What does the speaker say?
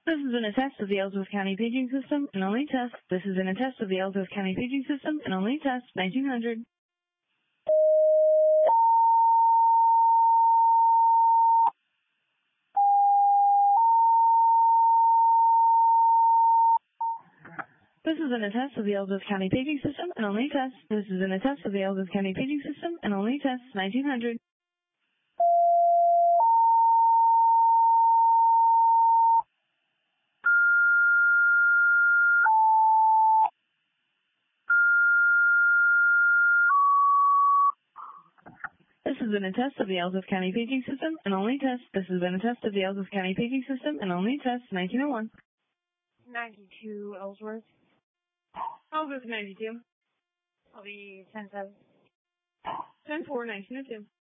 This has been a test of the Ellsworth County paging system and only test. This has been a test of the Ellsworth County paging system and only test. 1900. This has been a test of the Ellsworth County paging system and only test. This has been a test of the Ellsworth County paging system and only test. 1900. This has been a test of the Ellsworth County paging system and only test. This has been a test of the Ellsworth County paging system and only test. 1901. 92 Ellsworth. Ellsworth 92. I'll be 10-7. 10-4, 1902.